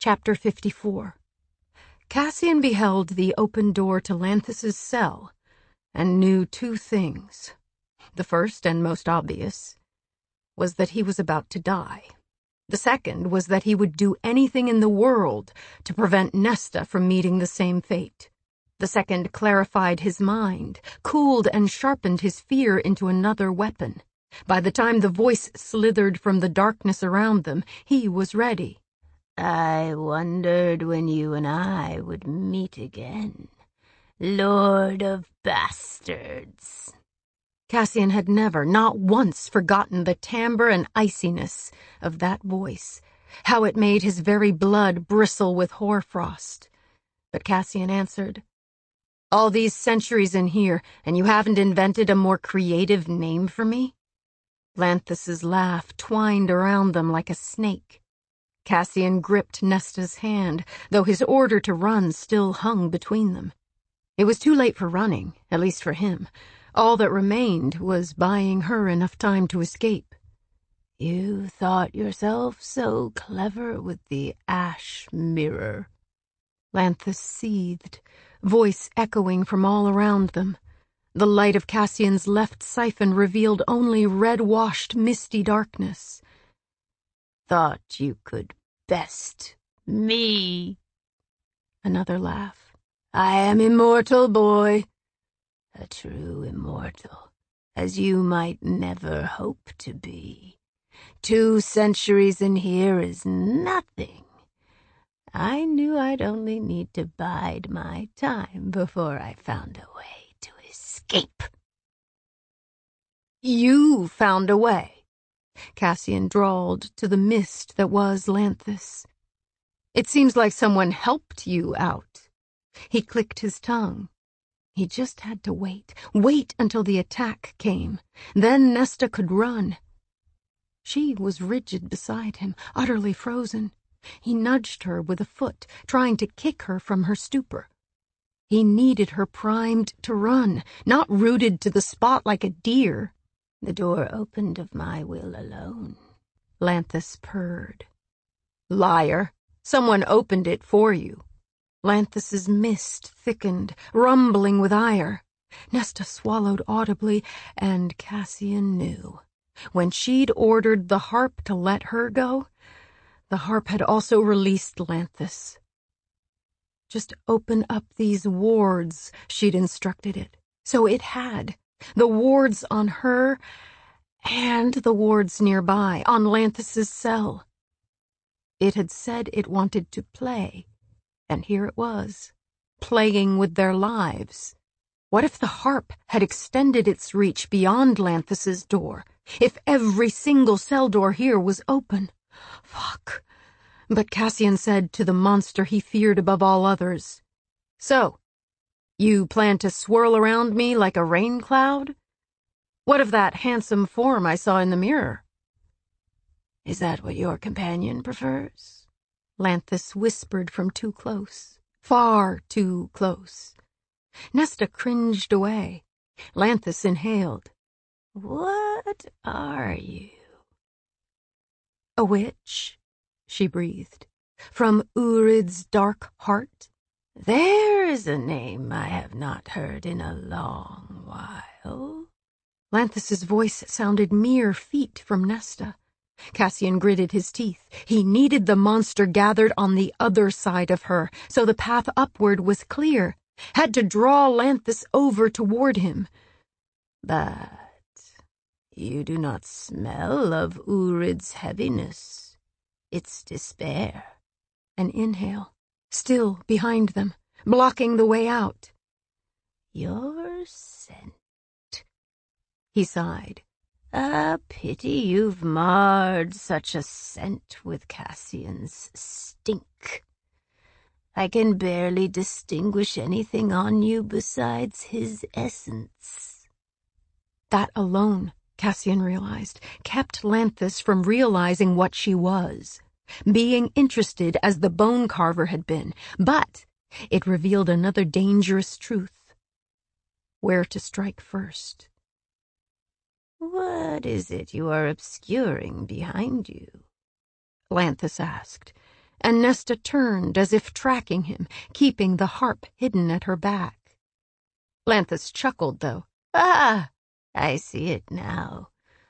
Chapter 54. Cassian beheld the open door to Lanthus's cell and knew two things. The first and most obvious was that he was about to die. The second was that he would do anything in the world to prevent Nesta from meeting the same fate. The second clarified his mind, cooled and sharpened his fear into another weapon. By the time the voice slithered from the darkness around them, he was ready. I wondered when you and I would meet again, Lord of Bastards. Cassian had never, not once, forgotten the timbre and iciness of that voice, how it made his very blood bristle with hoarfrost. But Cassian answered, "All these centuries in here, and you haven't invented a more creative name for me?" Lanthus's laugh twined around them like a snake. Cassian gripped Nesta's hand, though his order to run still hung between them. It was too late for running, at least for him. All that remained was buying her enough time to escape. You thought yourself so clever with the ash mirror. Lanthus seethed, voice echoing from all around them. The light of Cassian's left siphon revealed only red-washed, misty darkness. Thought you could best me. Another laugh. I am immortal, boy. A true immortal, as you might never hope to be. 2 centuries in here is nothing. I knew I'd only need to bide my time before I found a way to escape. You found a way, Cassian drawled to the mist that was Lanthus. It seems like someone helped you out. He clicked his tongue. He just had to wait until the attack came. Then Nesta could run. She was rigid beside him, utterly frozen. He nudged her with a foot, trying to kick her from her stupor. He needed her primed to run, not rooted to the spot like a deer. The door opened of my will alone, Lanthus purred. Liar! Someone opened it for you. Lanthus's mist thickened, rumbling with ire. Nesta swallowed audibly, and Cassian knew. When she'd ordered the harp to let her go, the harp had also released Lanthus. Just open up these wards, she'd instructed it. So it had. The wards on her, and the wards nearby, on Lanthus's cell. It had said it wanted to play, and here it was, playing with their lives. What if the harp had extended its reach beyond Lanthus's door? If every single cell door here was open? Fuck. But Cassian said to the monster he feared above all others, "So, you plan to swirl around me like a rain cloud? What of that handsome form I saw in the mirror?" Is that what your companion prefers? Lanthus whispered from too close, far too close. Nesta cringed away. Lanthus inhaled. What are you? A witch, she breathed. From Urid's dark heart? There is a name I have not heard in a long while. Lanthus's voice sounded mere feet from Nesta. Cassian gritted his teeth. He needed the monster gathered on the other side of her, so the path upward was clear. Had to draw Lanthus over toward him. But you do not smell of Urid's heaviness. Its despair. An inhale. Still behind them, blocking the way out. Your scent. He sighed. A pity you've marred such a scent with Cassian's stink. I can barely distinguish anything on you besides his essence. That alone, Cassian realized, kept Lanthus from realizing what she was. Being interested as the bone carver had been, but it revealed another dangerous truth. Where to strike first. What is it you are obscuring behind you? Lanthus asked. and Nesta turned as if tracking him, keeping the harp hidden at her back. Lanthus chuckled, though. "Ah, I see it now.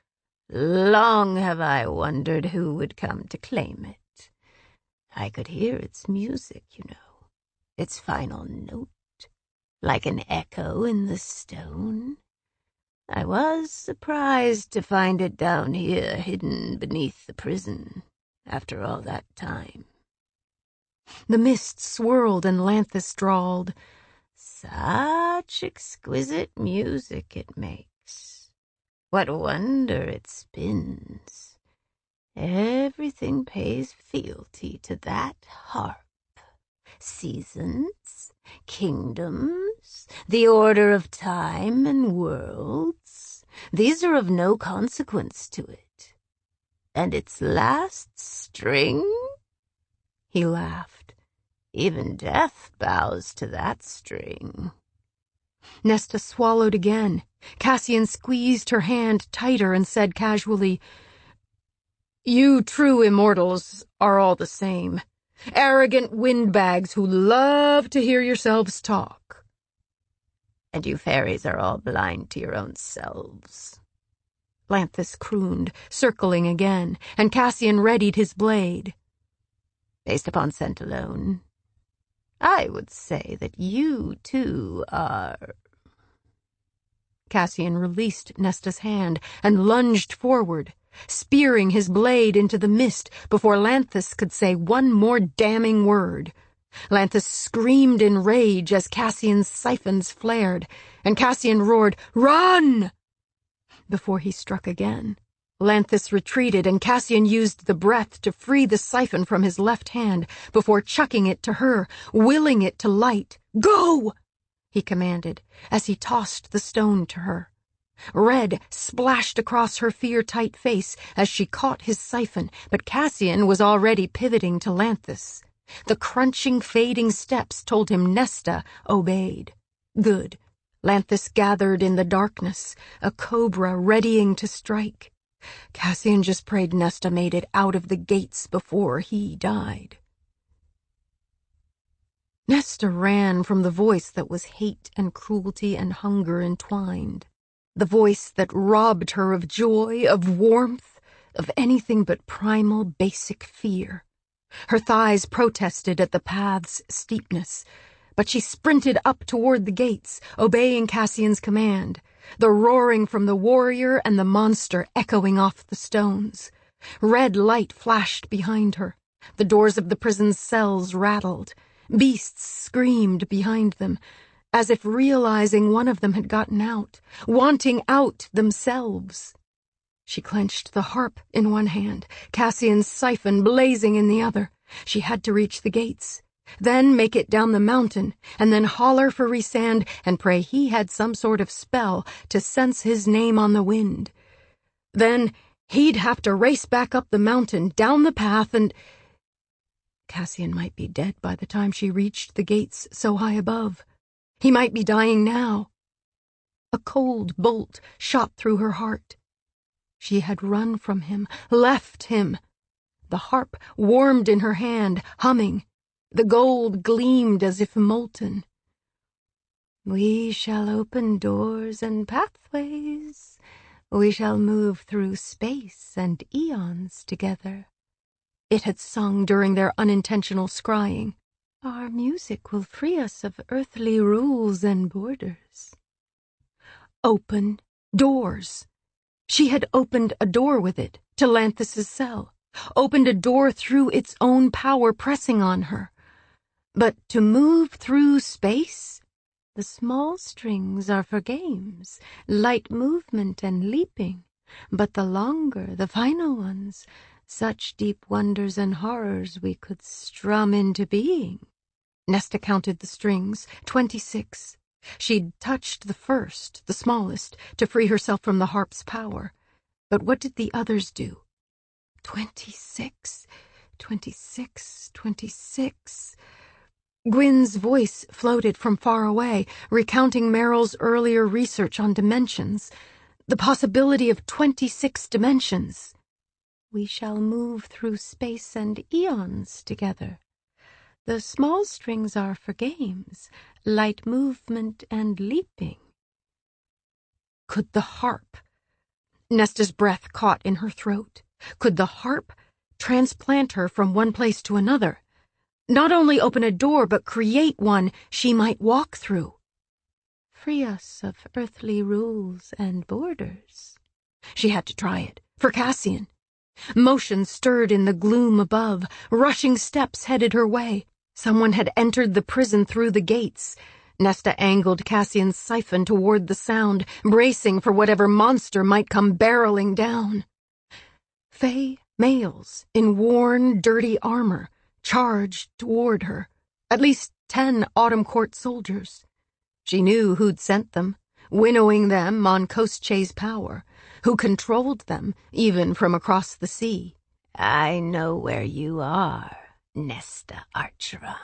Long have I wondered who would come to claim it. I could hear its music, you know, its final note, like an echo in the stone. I was surprised to find it down here, hidden beneath the prison, after all that time." The mist swirled and Lanthus drawled, "Such exquisite music it makes. What wonder it spins. Everything pays fealty to that harp. Seasons, kingdoms, the order of time and worlds, these are of no consequence to it. And its last string?" He laughed. "Even death bows to that string." Nesta swallowed again. Cassian squeezed her hand tighter and said casually, "You true immortals are all the same. Arrogant windbags who love to hear yourselves talk." "And you fairies are all blind to your own selves." Lanthus crooned, circling again, and Cassian readied his blade. "Based upon scent alone, I would say that you, too, are—" Cassian released Nesta's hand and lunged forward, spearing his blade into the mist before Lanthus could say one more damning word. Lanthus screamed in rage as Cassian's siphons flared, and Cassian roared, "Run!" Before he struck again, Lanthus retreated, and Cassian used the breath to free the siphon from his left hand before chucking it to her, willing it to light. "Go!" he commanded, as he tossed the stone to her. Red splashed across her fear-tight face as she caught his siphon, but Cassian was already pivoting to Lanthus. The crunching, fading steps told him Nesta obeyed. Good. Lanthus gathered in the darkness, a cobra readying to strike. Cassian just prayed Nesta made it out of the gates before he died. Nesta ran from the voice that was hate and cruelty and hunger entwined. The voice that robbed her of joy, of warmth, of anything but primal, basic fear. Her thighs protested at the path's steepness, but she sprinted up toward the gates, obeying Cassian's command, the roaring from the warrior and the monster echoing off the stones. Red light flashed behind her. The doors of the prison's cells rattled. Beasts screamed behind them, as if realizing one of them had gotten out, wanting out themselves. She clenched the harp in one hand, Cassian's siphon blazing in the other. She had to reach the gates, then make it down the mountain, and then holler for Rhysand and pray he had some sort of spell to sense his name on the wind. Then he'd have to race back up the mountain, down the path, and... Cassian might be dead by the time she reached the gates so high above. He might be dying now. A cold bolt shot through her heart. She had run from him, left him. The harp warmed in her hand, humming. The gold gleamed as if molten. "We shall open doors and pathways. We shall move through space and eons together," it had sung during their unintentional scrying. "Our music will free us of earthly rules and borders." Open doors. She had opened a door with it, to Lanthus's cell, opened a door through its own power pressing on her. But to move through space? The small strings are for games, light movement and leaping, but the longer, the final ones, such deep wonders and horrors we could strum into being. Nesta counted the strings, 26. She'd touched the first, the smallest, to free herself from the harp's power. But what did the others do? 26, 26, 26. Gwyn's voice floated from far away, recounting Meryl's earlier research on dimensions, the possibility of 26 dimensions. We shall move through space and eons together. The small strings are for games, light movement and leaping. Could the harp— Nesta's breath caught in her throat. Could the harp transplant her from one place to another? Not only open a door, but create one she might walk through. Free us of earthly rules and borders. She had to try it, for Cassian. Motion stirred in the gloom above. Rushing steps headed her way. Someone had entered the prison through the gates. Nesta angled Cassian's siphon toward the sound, bracing for whatever monster might come barreling down. Fey males in worn, dirty armor charged toward her. At least 10 Autumn Court soldiers. She knew who'd sent them, winnowing them on Koschei's power, who controlled them, even from across the sea. I know where you are, Nesta Archeron.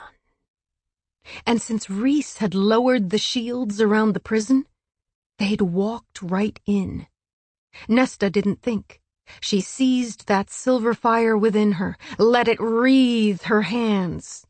And since Rhys had lowered the shields around the prison, they'd walked right in. Nesta didn't think. She seized that silver fire within her, let it wreathe her hands.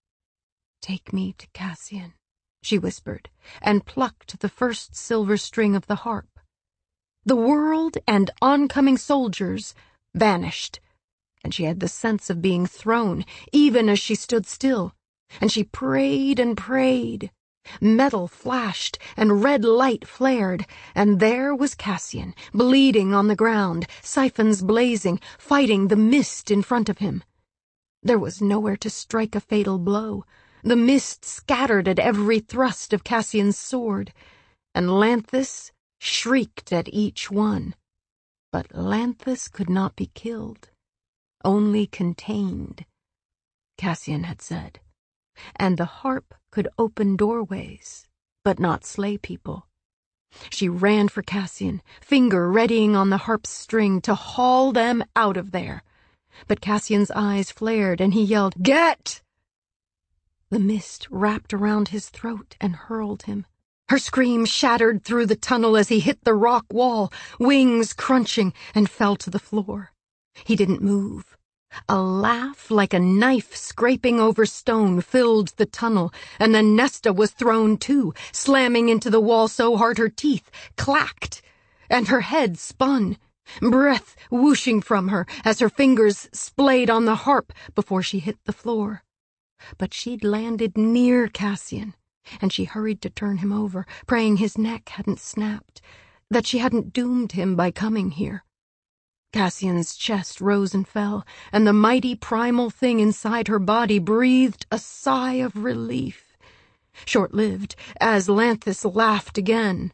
Take me to Cassian, she whispered, and plucked the first silver string of the harp. The world and oncoming soldiers vanished, and she had the sense of being thrown, even as she stood still. And she prayed and prayed. Metal flashed and red light flared, and there was Cassian, bleeding on the ground, siphons blazing, fighting the mist in front of him. There was nowhere to strike a fatal blow. The mist scattered at every thrust of Cassian's sword, and Lanthus shrieked at each one. But Lanthus could not be killed, only contained, Cassian had said. And the harp could open doorways, but not slay people. She ran for Cassian, finger readying on the harp's string to haul them out of there. But Cassian's eyes flared, and he yelled, "Get!" The mist wrapped around his throat and hurled him. Her scream shattered through the tunnel as he hit the rock wall, wings crunching, and fell to the floor. He didn't move. A laugh like a knife scraping over stone filled the tunnel, and then Nesta was thrown too, slamming into the wall so hard her teeth clacked, and her head spun, breath whooshing from her as her fingers splayed on the harp before she hit the floor. But she'd landed near Cassian, and she hurried to turn him over, praying his neck hadn't snapped, that she hadn't doomed him by coming here. Cassian's chest rose and fell, and the mighty primal thing inside her body breathed a sigh of relief. Short-lived, as Lanthus laughed again.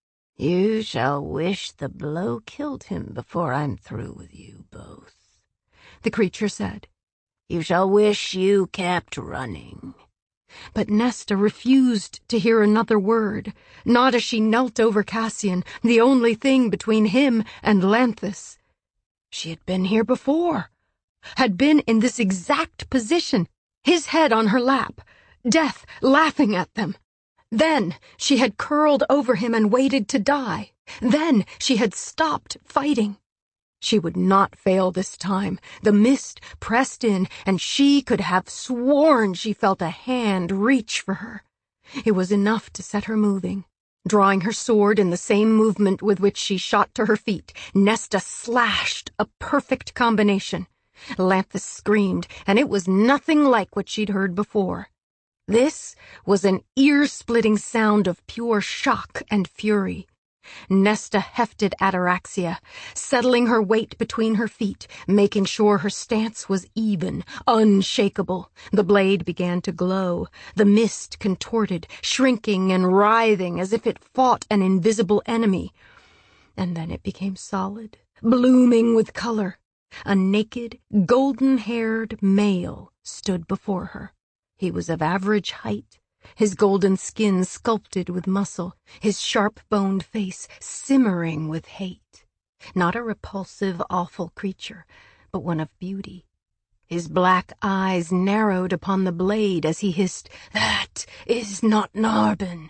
You shall wish the blow killed him before I'm through with you both, the creature said. You shall wish you kept running. But Nesta refused to hear another word, not as she knelt over Cassian, the only thing between him and Lanthus. She had been here before, had been in this exact position, his head on her lap, death laughing at them. Then she had curled over him and waited to die. Then she had stopped fighting. She would not fail this time. The mist pressed in, and she could have sworn she felt a hand reach for her. It was enough to set her moving. Drawing her sword in the same movement with which she shot to her feet, Nesta slashed a perfect combination. Lanthus screamed, and it was nothing like what she'd heard before. This was an ear-splitting sound of pure shock and fury. Nesta hefted Ataraxia, settling her weight between her feet, making sure her stance was even, unshakable. The blade began to glow. The mist contorted, shrinking and writhing as if it fought an invisible enemy. And then it became solid, blooming with color. A naked, golden-haired male stood before her. He was of average height, his golden skin sculpted with muscle, his sharp-boned face simmering with hate. Not a repulsive, awful creature, but one of beauty. His black eyes narrowed upon the blade as he hissed, "That is not Narbin."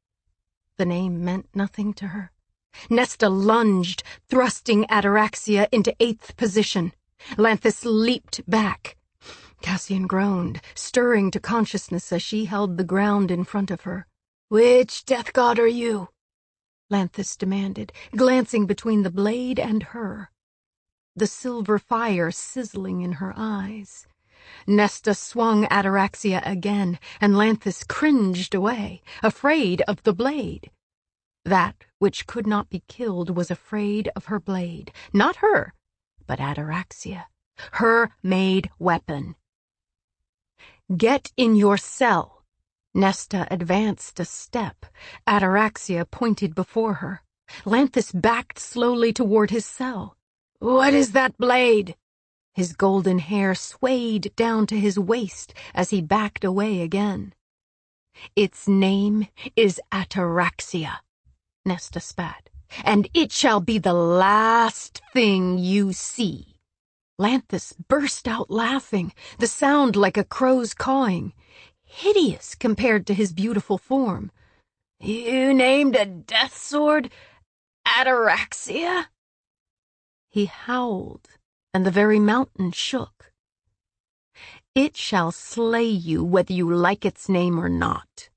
The name meant nothing to her. Nesta lunged, thrusting Ataraxia into 8th position. Lanthus leaped back. Cassian groaned, stirring to consciousness as she held the ground in front of her. "Which death god are you?" Lanthus demanded, glancing between the blade and her, the silver fire sizzling in her eyes. Nesta swung Ataraxia again, and Lanthus cringed away, afraid of the blade. That which could not be killed was afraid of her blade. Not her, but Ataraxia, her made weapon. "Get in your cell." Nesta advanced a step. Ataraxia pointed before her. Lanthus backed slowly toward his cell. "What is that blade?" His golden hair swayed down to his waist as he backed away again. "Its name is Ataraxia," Nesta spat, "and it shall be the last thing you see." Lanthus burst out laughing, the sound like a crow's cawing, hideous compared to his beautiful form. "You named a death sword Ataraxia?" He howled, and the very mountain shook. "It shall slay you whether you like its name or not."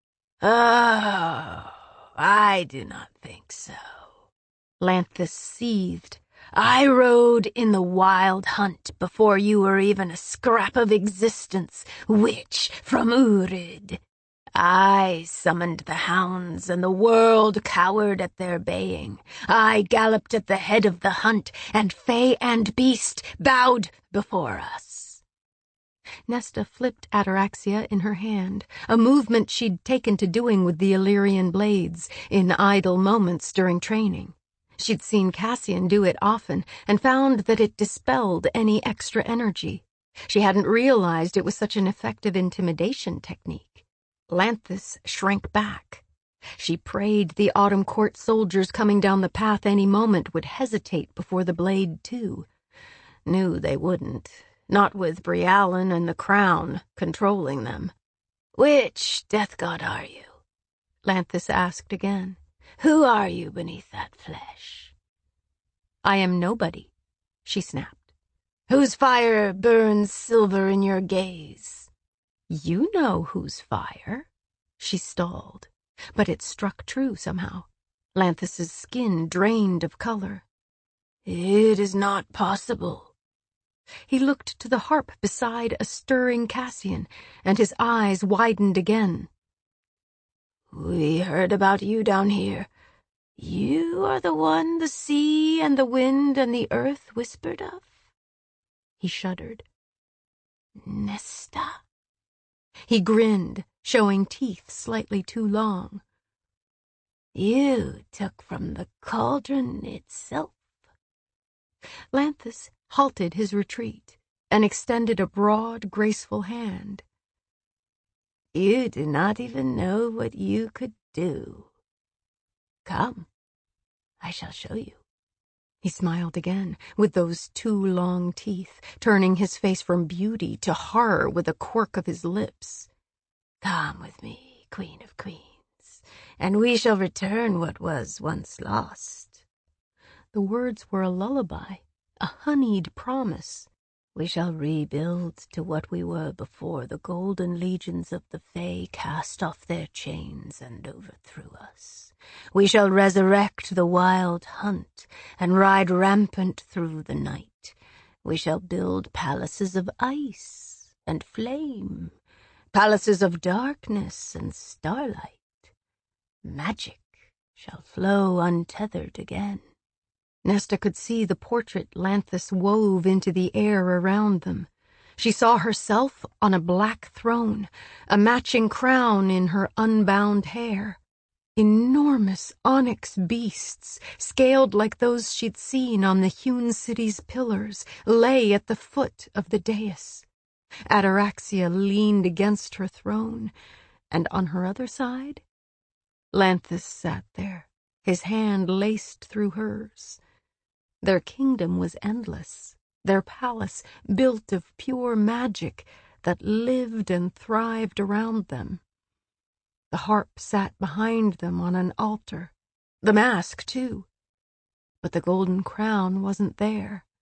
"Oh, I do not think so." Lanthus seethed. "I rode in the wild hunt before you were even a scrap of existence, witch from Urid. I summoned the hounds, and the world cowered at their baying. I galloped at the head of the hunt, and fae and beast bowed before us." Nesta flipped Ataraxia in her hand, a movement she'd taken to doing with the Illyrian blades in idle moments during training. She'd seen Cassian do it often and found that it dispelled any extra energy. She hadn't realized it was such an effective intimidation technique. Lanthus shrank back. She prayed the Autumn Court soldiers coming down the path any moment would hesitate before the blade, too. Knew they wouldn't, not with Brialyn and the Crown controlling them. "Which death god are you?" Lanthus asked again. "Who are you beneath that flesh?" "I am nobody," she snapped. "Whose fire burns silver in your gaze?" "You know whose fire." She stalled, but it struck true somehow. Lanthus's skin drained of color. "It is not possible." He looked to the harp beside a stirring Cassian, and his eyes widened again. "We heard about you down here. You are the one the sea and the wind and the earth whispered of?" He shuddered. "Nesta?" He grinned, showing teeth slightly too long. "You took from the cauldron itself." Lanthus halted his retreat and extended a broad, graceful hand. "You do not even know what you could do. Come, I shall show you." He smiled again, with those two long teeth, turning his face from beauty to horror with a quirk of his lips. "Come with me, Queen of Queens, and we shall return what was once lost." The words were a lullaby, a honeyed promise. "We shall rebuild to what we were before the golden legions of the Fae cast off their chains and overthrew us. We shall resurrect the wild hunt and ride rampant through the night. We shall build palaces of ice and flame, palaces of darkness and starlight. Magic shall flow untethered again." Nesta could see the portrait Lanthus wove into the air around them. She saw herself on a black throne, a matching crown in her unbound hair. Enormous onyx beasts, scaled like those she'd seen on the hewn city's pillars, lay at the foot of the dais. Ataraxia leaned against her throne, and on her other side, Lanthus sat there, his hand laced through hers. Their kingdom was endless, their palace built of pure magic that lived and thrived around them. The harp sat behind them on an altar, the mask too. But the golden crown wasn't there.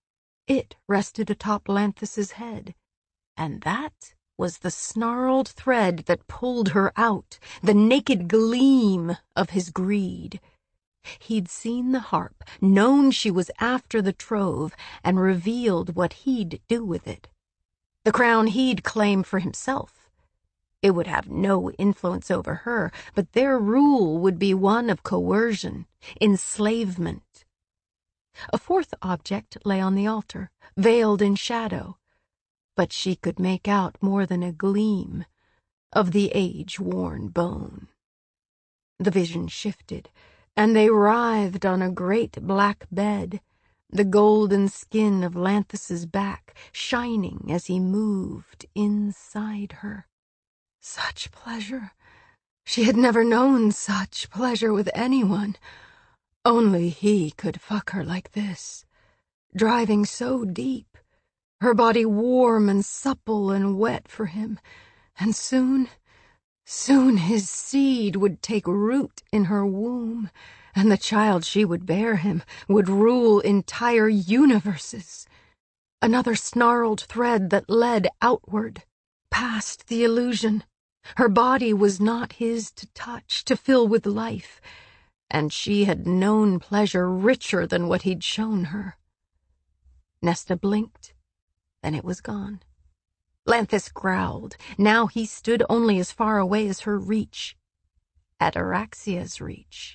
It rested atop Lanthus's head, and that was the snarled thread that pulled her out, the naked gleam of his greed. He'd seen the harp, known she was after the trove, and revealed what he'd do with it. The crown he'd claim for himself. It would have no influence over her, but their rule would be one of coercion, enslavement. A fourth object lay on the altar, veiled in shadow, but she could make out more than a gleam of the age-worn bone. The vision shifted, and they writhed on a great black bed, the golden skin of Lanthus's back shining as he moved inside her. Such pleasure! She had never known such pleasure with anyone. Only he could fuck her like this, driving so deep, her body warm and supple and wet for him, and soon his seed would take root in her womb, and the child she would bear him would rule entire universes. Another snarled thread that led outward, past the illusion. Her body was not his to touch, to fill with life, and she had known pleasure richer than what he'd shown her. Nesta blinked, then it was gone. Lanthus growled. Now he stood only as far away as her reach. Ataraxia's reach.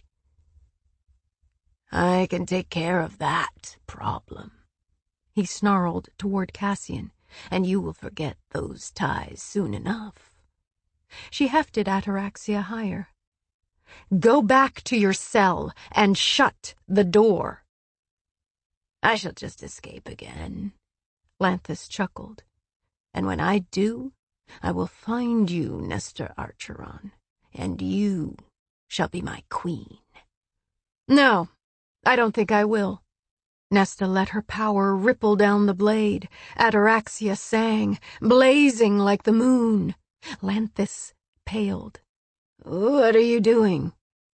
"I can take care of that problem," he snarled toward Cassian, "and you will forget those ties soon enough." She hefted Ataraxia higher. "Go back to your cell and shut the door." "I shall just escape again," Lanthus chuckled. "And when I do, I will find you, Nestor Archeron, and you shall be my queen." "No, I don't think I will." Nesta let her power ripple down the blade. Ataraxia sang, blazing like the moon. Lanthus paled. "What are you doing?"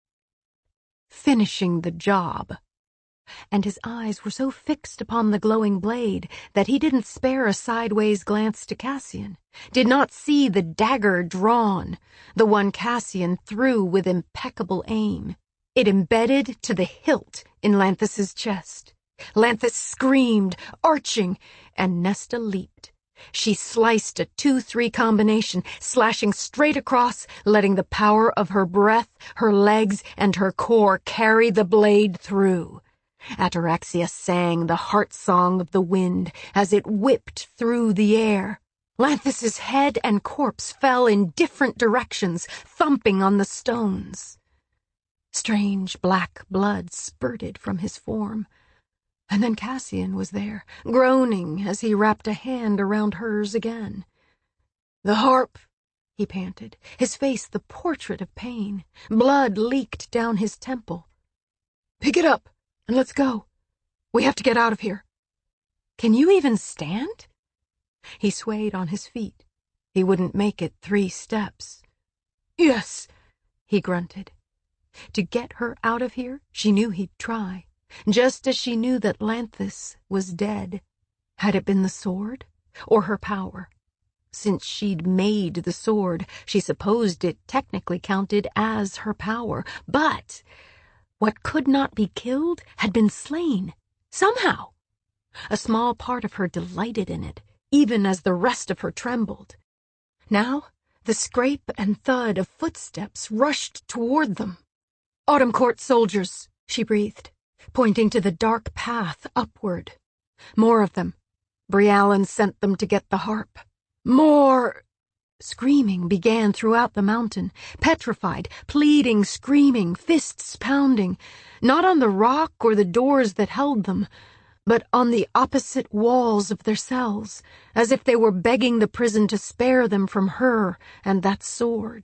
"Finishing the job." And his eyes were so fixed upon the glowing blade that he didn't spare a sideways glance to Cassian, did not see the dagger drawn, the one Cassian threw with impeccable aim. It embedded to the hilt in Lanthus's chest. Lanthus screamed, arching, and Nesta leaped. She sliced a 2-3 combination, slashing straight across, letting the power of her breath, her legs, and her core carry the blade through. Ataraxia sang the heart song of the wind as it whipped through the air. Lanthus's head and corpse fell in different directions, thumping on the stones. Strange black blood spurted from his form. And then Cassian was there, groaning as he wrapped a hand around hers again. "The harp," he panted, his face the portrait of pain. Blood leaked down his temple. "Pick it up, and let's go. We have to get out of here." "Can you even stand?" He swayed on his feet. He wouldn't make it 3 steps. "Yes," he grunted. To get her out of here, she knew he'd try. Just as she knew that Lanthus was dead. Had it been the sword, or her power? Since she'd made the sword, she supposed it technically counted as her power. But what could not be killed had been slain, somehow. A small part of her delighted in it, even as the rest of her trembled. Now, the scrape and thud of footsteps rushed toward them. "Autumn Court soldiers," she breathed, pointing to the dark path upward. "More of them. Briallen sent them to get the harp. More!" Screaming began throughout the mountain, petrified, pleading, screaming, fists pounding, not on the rock or the doors that held them, but on the opposite walls of their cells, as if they were begging the prison to spare them from her and that sword.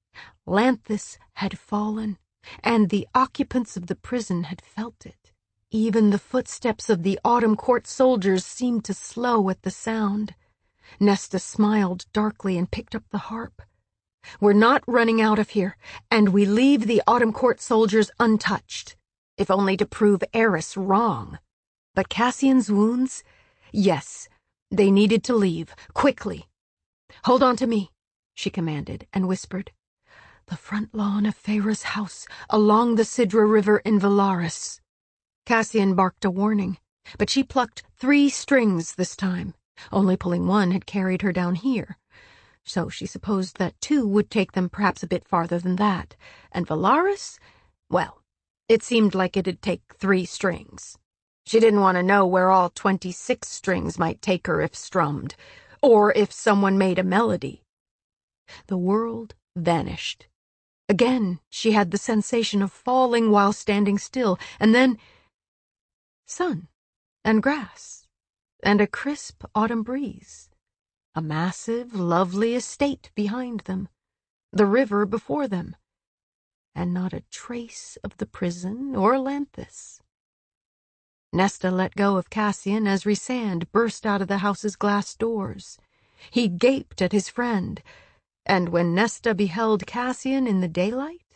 Lanthus had fallen, and the occupants of the prison had felt it. Even the footsteps of the Autumn Court soldiers seemed to slow at the sound. Nesta smiled darkly and picked up the harp. "We're not running out of here, and we leave the Autumn Court soldiers untouched, if only to prove Eris wrong. But Cassian's wounds, Yes, they needed to leave, quickly. "Hold on to me," she commanded, and whispered, "The front lawn of Feyre's house, along the Sidra River in Valaris." Cassian barked a warning, but she plucked 3 strings this time. Only pulling one had carried her down here, so she supposed that 2 would take them perhaps a bit farther than that. And Valaris? Well, it seemed like it'd take 3 strings. She didn't want to know where all 26 strings might take her if strummed, or if someone made a melody. The world vanished. Again, she had the sensation of falling while standing still, and then sun and grass and a crisp autumn breeze. A massive, lovely estate behind them, the river before them, and not a trace of the prison or Lanthus. Nesta let go of Cassian as Rhysand burst out of the house's glass doors. He gaped at his friend, and when Nesta beheld Cassian in the daylight,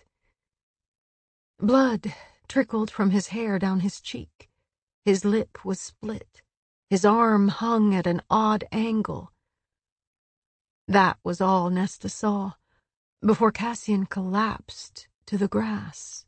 blood trickled from his hair down his cheek. His lip was split. His arm hung at an odd angle. That was all Nesta saw, before Cassian collapsed to the grass.